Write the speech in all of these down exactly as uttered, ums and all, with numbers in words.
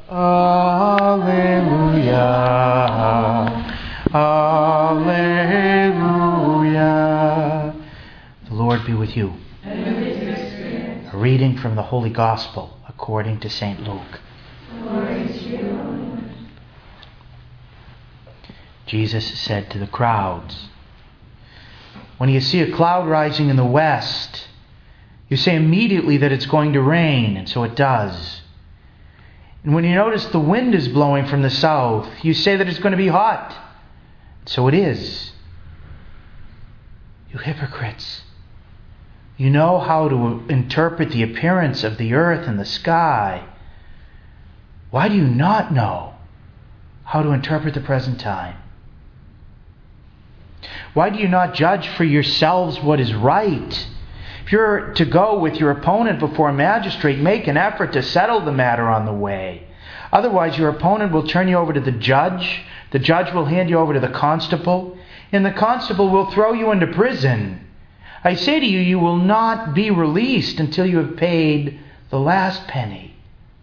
Alleluia. Alleluia. The Lord be with you. And with your spirit. A reading from the Holy Gospel according to Saint Luke. Glory to you, Lord. Jesus said to the crowds, "When you see a cloud rising in the west, you say immediately that it's going to rain, and so it does. And when you notice the wind is blowing from the south, you say that it's going to be hot, and so it is. You hypocrites! You know how to interpret the appearance of the earth and the sky. Why do you not know how to interpret the present time? Why do you not judge for yourselves what is right? If you're to go with your opponent before a magistrate, make an effort to settle the matter on the way. Otherwise, your opponent will turn you over to the judge. The judge will hand you over to the constable, and the constable will throw you into prison. I say to you, you will not be released until you have paid the last penny."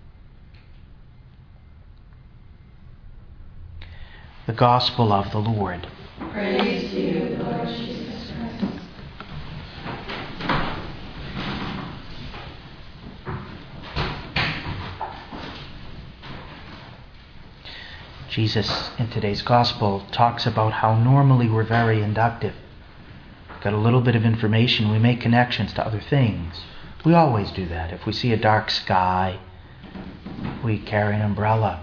The Gospel of the Lord. Praise to you, Lord Jesus Christ. Jesus, in today's Gospel, talks about how normally we're very inductive. Got a little bit of information, we make connections to other things. We always do that. If we see a dark sky, we carry an umbrella.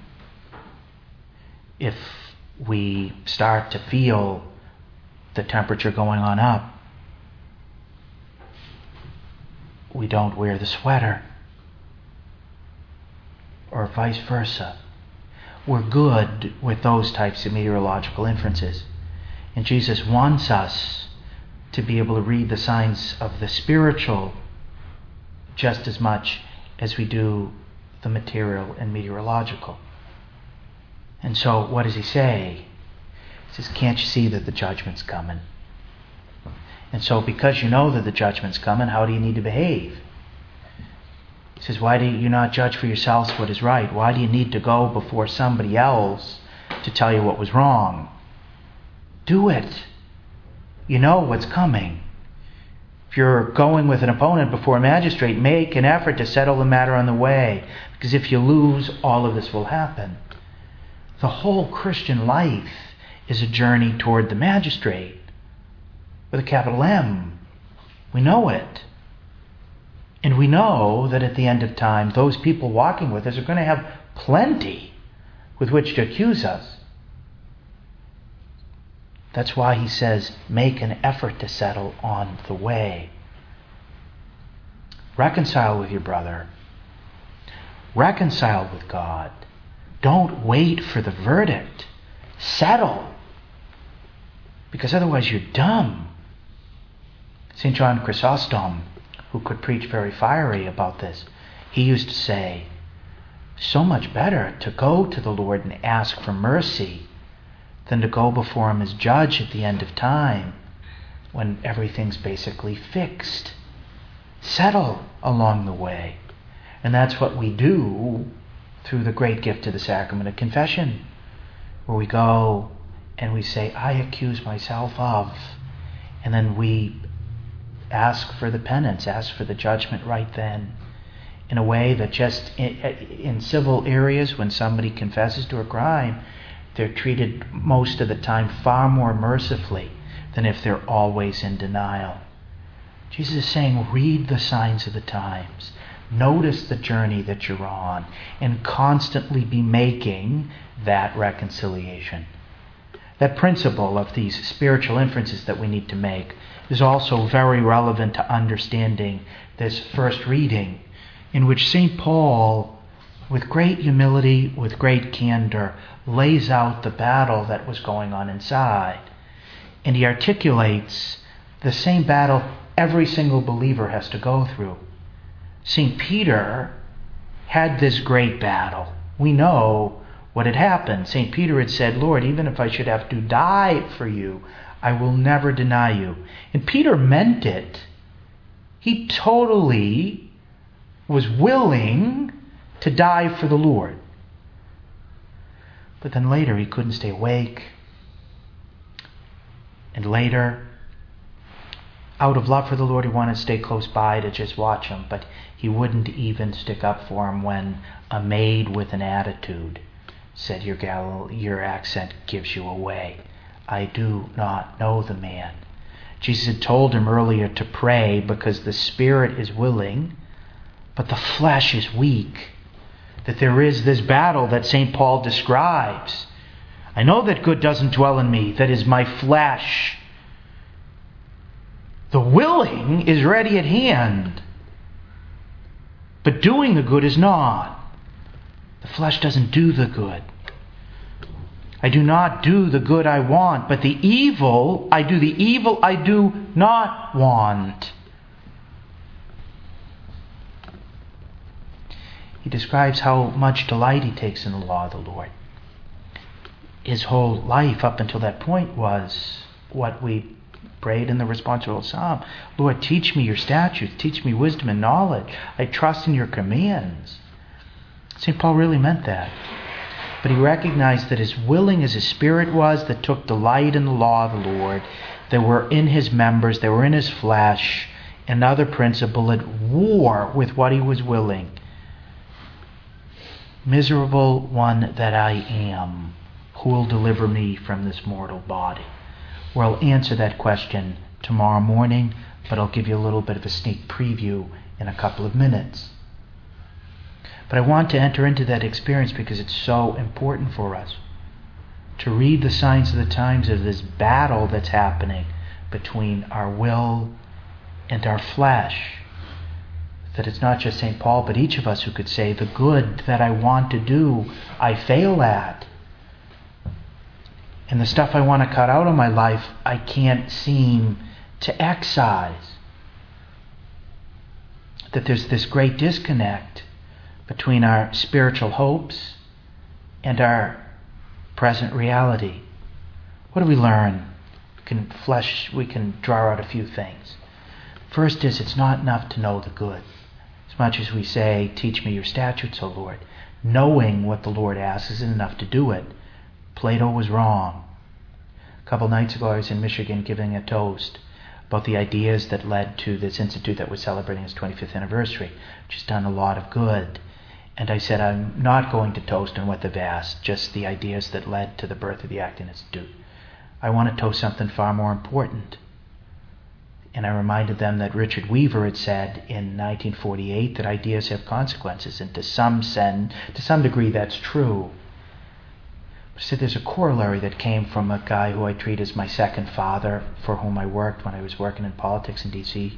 If we start to feel the temperature going on up, we don't wear the sweater, or vice versa. We're good with those types of meteorological inferences. And Jesus wants us to be able to read the signs of the spiritual just as much as we do the material and meteorological. And so, what does he say? He says, can't you see that the judgment's coming? And so, because you know that the judgment's coming, how do you need to behave? He says, why do you not judge for yourselves what is right? Why do you need to go before somebody else to tell you what was wrong? Do it. You know what's coming. If you're going with an opponent before a magistrate, make an effort to settle the matter on the way. Because if you lose, all of this will happen. The whole Christian life is a journey toward the magistrate with a capital M. We know it. And we know that at the end of time, those people walking with us are going to have plenty with which to accuse us. That's why he says, make an effort to settle on the way. Reconcile with your brother. Reconcile with God. Don't wait for the verdict. Settle. Because otherwise you're dumb. Saint John Chrysostom, who could preach very fiery about this, he used to say, so much better to go to the Lord and ask for mercy than to go before him as judge at the end of time when everything's basically fixed. Settle along the way. And that's what we do through the great gift of the sacrament of confession, where we go and we say, I accuse myself of, and then we ask for the penance, ask for the judgment right then, in a way that just in, in civil areas, when somebody confesses to a crime, they're treated most of the time far more mercifully than if they're always in denial. Jesus is saying, read the signs of the times. Notice the journey that you're on and constantly be making that reconciliation. That principle of these spiritual inferences that we need to make is also very relevant to understanding this first reading, in which Saint Paul, with great humility, with great candor, lays out the battle that was going on inside. And he articulates the same battle every single believer has to go through. Saint Peter had this great battle. We know what had happened. Saint Peter had said, Lord, even if I should have to die for you, I will never deny you. And Peter meant it. He totally was willing to die for the Lord. But then later he couldn't stay awake. And later, out of love for the Lord, he wanted to stay close by to just watch him. But he wouldn't even stick up for him when a maid with an attitude said, your, Gal- your accent gives you away. I do not know the man. Jesus had told him earlier to pray because the spirit is willing, but the flesh is weak. That there is this battle that Saint Paul describes. I know that good doesn't dwell in me, that is my flesh. The willing is ready at hand, but doing the good is not. The flesh doesn't do the good. I do not do the good I want, but the evil, I do the evil I do not want. He describes how much delight he takes in the law of the Lord. His whole life up until that point was what we prayed in the responsible psalm. Lord, teach me your statutes, teach me wisdom and knowledge. I trust in your commands. Saint Paul really meant that. But he recognized that as willing as his spirit was that took delight in the law of the Lord, they were in his members, they were in his flesh, another principle at war with what he was willing. Miserable one that I am, who will deliver me from this mortal body? Well, I'll answer that question tomorrow morning, but I'll give you a little bit of a sneak preview in a couple of minutes. But I want to enter into that experience because it's so important for us to read the signs of the times of this battle that's happening between our will and our flesh. That it's not just Saint Paul, but each of us who could say, the good that I want to do, I fail at. And the stuff I want to cut out of my life, I can't seem to excise. That there's this great disconnect between our spiritual hopes and our present reality. What do we learn? We can flesh, we can draw out a few things. First is, it's not enough to know the good. As much as we say, teach me your statutes, O Lord, knowing what the Lord asks isn't enough to do it. Plato was wrong. A couple nights ago I was in Michigan giving a toast about the ideas that led to this institute that was celebrating its twenty-fifth anniversary, which has done a lot of good. And I said, I'm not going to toast on what they've asked, just the ideas that led to the birth of the Acton Institute. I want to toast something far more important. And I reminded them that Richard Weaver had said in nineteen forty-eight that ideas have consequences, and to some sen- to some degree that's true. But I said there's a corollary that came from a guy who I treat as my second father, for whom I worked when I was working in politics in D C.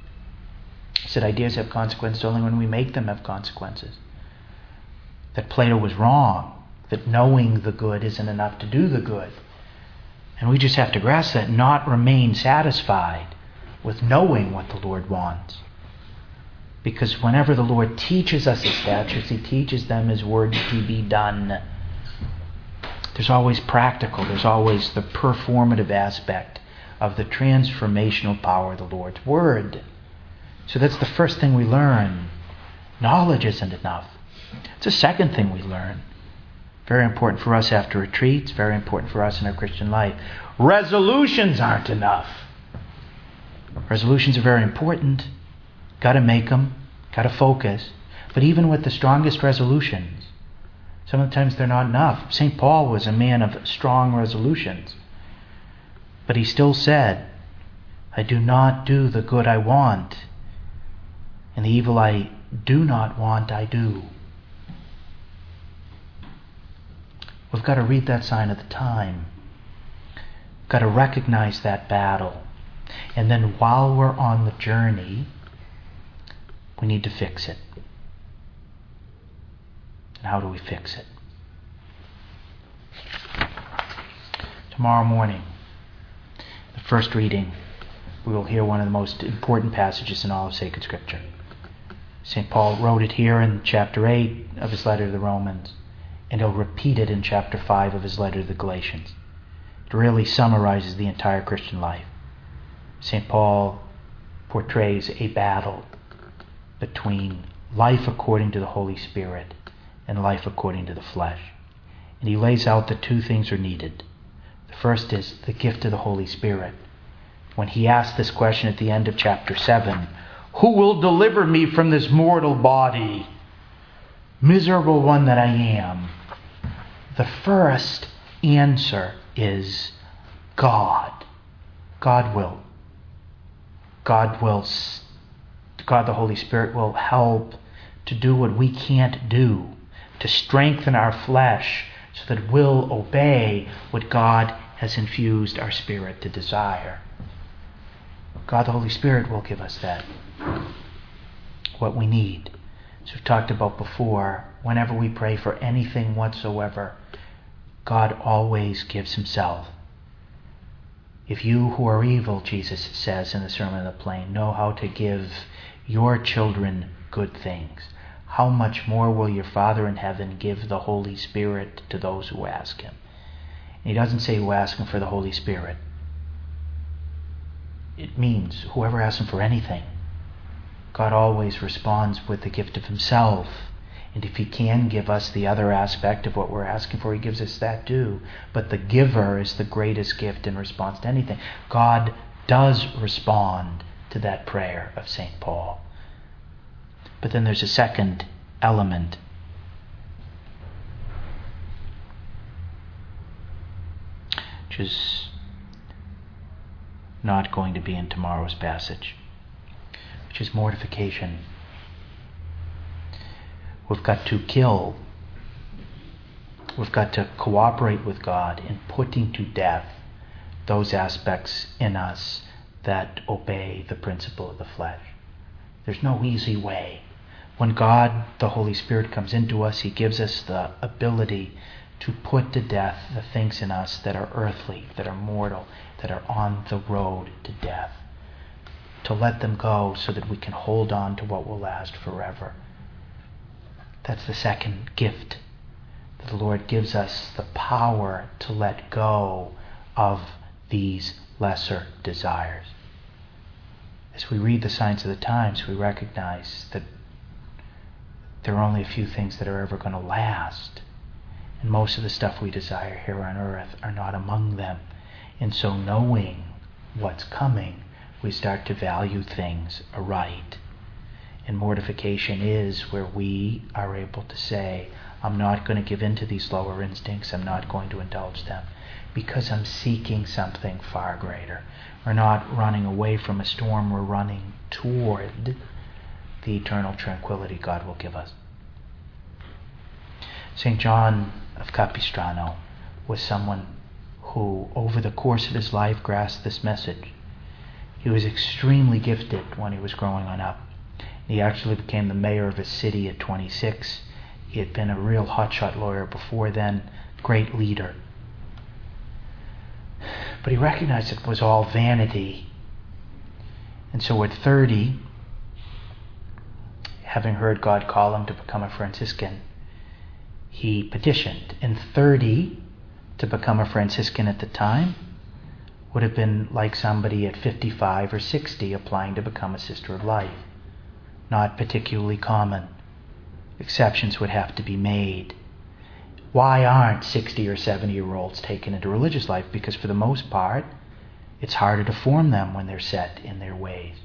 He said ideas have consequences only when we make them have consequences. That Plato was wrong, that knowing the good isn't enough to do the good. And we just have to grasp that, not remain satisfied with knowing what the Lord wants. Because whenever the Lord teaches us His statutes, He teaches them His word to be done. There's always practical, there's always the performative aspect of the transformational power of the Lord's word. So that's the first thing we learn. Knowledge isn't enough. It's the second thing we learn. Very important for us after retreats, very important for us in our Christian life. Resolutions aren't enough. Resolutions are very important. Got to make them, got to focus. But even with the strongest resolutions, sometimes they're not enough. Saint Paul was a man of strong resolutions. But he still said, I do not do the good I want, and the evil I do not want I do. We've got to read that sign of the time. We've got to recognize that battle. And then while we're on the journey, we need to fix it. And how do we fix it? Tomorrow morning, the first reading, we will hear one of the most important passages in all of sacred Scripture. Saint Paul wrote it here in chapter eight of his letter to the Romans. And he'll repeat it in chapter five of his letter to the Galatians. It really summarizes the entire Christian life. Saint Paul portrays a battle between life according to the Holy Spirit and life according to the flesh. And he lays out that two things are needed. The first is the gift of the Holy Spirit. When he asked this question at the end of chapter seven, who will deliver me from this mortal body? Miserable one that I am. The first answer is God. God will. God will. God the Holy Spirit will help to do what we can't do, to strengthen our flesh so that we'll obey what God has infused our spirit to desire. God the Holy Spirit will give us that, what we need. As we've talked about before, whenever we pray for anything whatsoever, God always gives himself. If you who are evil, Jesus says in the Sermon on the Plain, know how to give your children good things, how much more will your Father in heaven give the Holy Spirit to those who ask him? And he doesn't say who ask him for the Holy Spirit. It means whoever asks him for anything. God always responds with the gift of himself. And if he can give us the other aspect of what we're asking for, he gives us that too. But the giver is the greatest gift in response to anything. God does respond to that prayer of Saint Paul. But then there's a second element. Which is not going to be in tomorrow's passage. Which is mortification. We've got to kill. We've got to cooperate with God in putting to death those aspects in us that obey the principle of the flesh. There's no easy way. When God, the Holy Spirit, comes into us, he gives us the ability to put to death the things in us that are earthly, that are mortal, that are on the road to death. To let them go so that we can hold on to what will last forever. That's the second gift. That the Lord gives us the power to let go of these lesser desires. As we read the signs of the times, we recognize that there are only a few things that are ever going to last. And most of the stuff we desire here on earth are not among them. And so knowing what's coming, we start to value things aright. And mortification is where we are able to say, I'm not going to give in to these lower instincts. I'm not going to indulge them because I'm seeking something far greater. We're not running away from a storm. We're running toward the eternal tranquility God will give us. Saint John of Capistrano was someone who, over the course of his life, grasped this message. He was extremely gifted when he was growing on up. He actually became the mayor of his city at twenty-six. He had been a real hotshot lawyer before then, great leader. But he recognized it was all vanity. And so at thirty, having heard God call him to become a Franciscan, he petitioned. And thirty, to become a Franciscan at the time, would have been like somebody at fifty-five or sixty applying to become a Sister of Life. Not particularly common. Exceptions would have to be made. Why aren't sixty or seventy year olds taken into religious life? Because for the most part, it's harder to form them when they're set in their ways.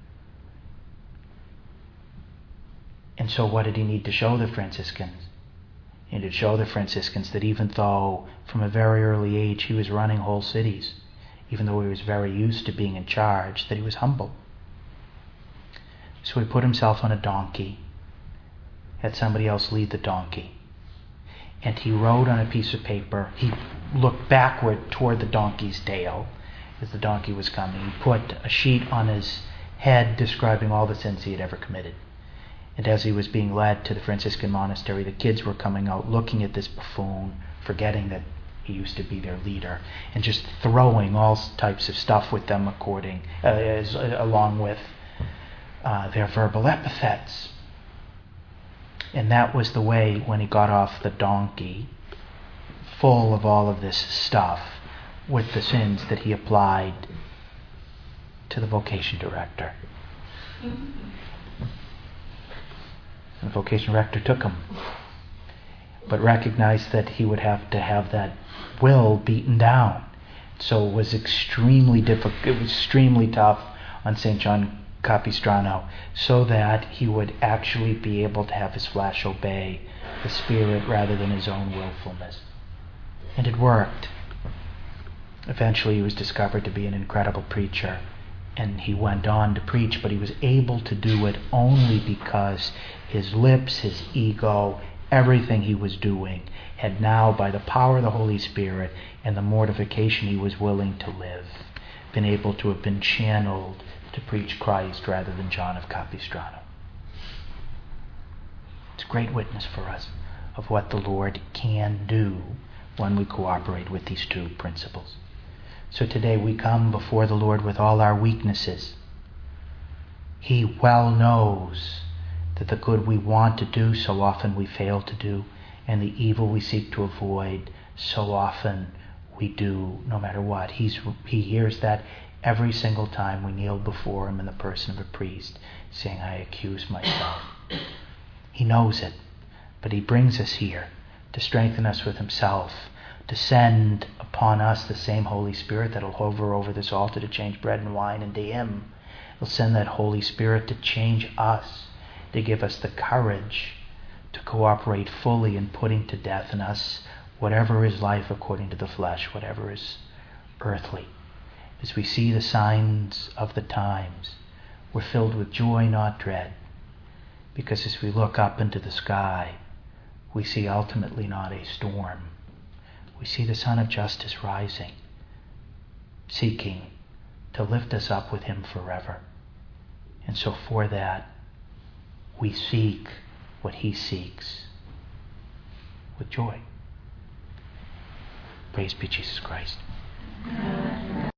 And so what did he need to show the Franciscans? He needed to show the Franciscans that even though from a very early age he was running whole cities, even though he was very used to being in charge, that he was humble. So he put himself on a donkey, had somebody else lead the donkey, and he wrote on a piece of paper, he looked backward toward the donkey's tail as the donkey was coming. He put a sheet on his head describing all the sins he had ever committed. And as he was being led to the Franciscan monastery, the kids were coming out looking at this buffoon, forgetting that he used to be their leader, and just throwing all types of stuff with them according, uh, as, uh, along with uh, their verbal epithets. And that was the way when he got off the donkey, full of all of this stuff, with the sins that he applied to the vocation director. The vocation director took him. but recognized that he would have to have that will beaten down. So it was extremely difficult. It was extremely tough on Saint John Capistrano, so that he would actually be able to have his flesh obey the Spirit rather than his own willfulness. And it worked. Eventually he was discovered to be an incredible preacher, and he went on to preach, but he was able to do it only because his lips, his ego, everything he was doing had now, by the power of the Holy Spirit and the mortification he was willing to live, been able to have been channeled to preach Christ rather than John of Capistrano. It's a great witness for us of what the Lord can do when we cooperate with these two principles. So today we come before the Lord with all our weaknesses. He well knows that the good we want to do, so often we fail to do, and the evil we seek to avoid, so often we do, no matter what. He's, he hears that every single time we kneel before him in the person of a priest, saying, I accuse myself. He knows it, but he brings us here to strengthen us with himself, to send upon us the same Holy Spirit that will hover over this altar to change bread and wine into him. He'll send that Holy Spirit to change us, to give us the courage to cooperate fully in putting to death in us whatever is life according to the flesh, whatever is earthly. As we see the signs of the times, we're filled with joy, not dread, because as we look up into the sky, we see ultimately not a storm. We see the Son of Justice rising, seeking to lift us up with him forever. And so for that, we seek what he seeks with joy. Praise be Jesus Christ.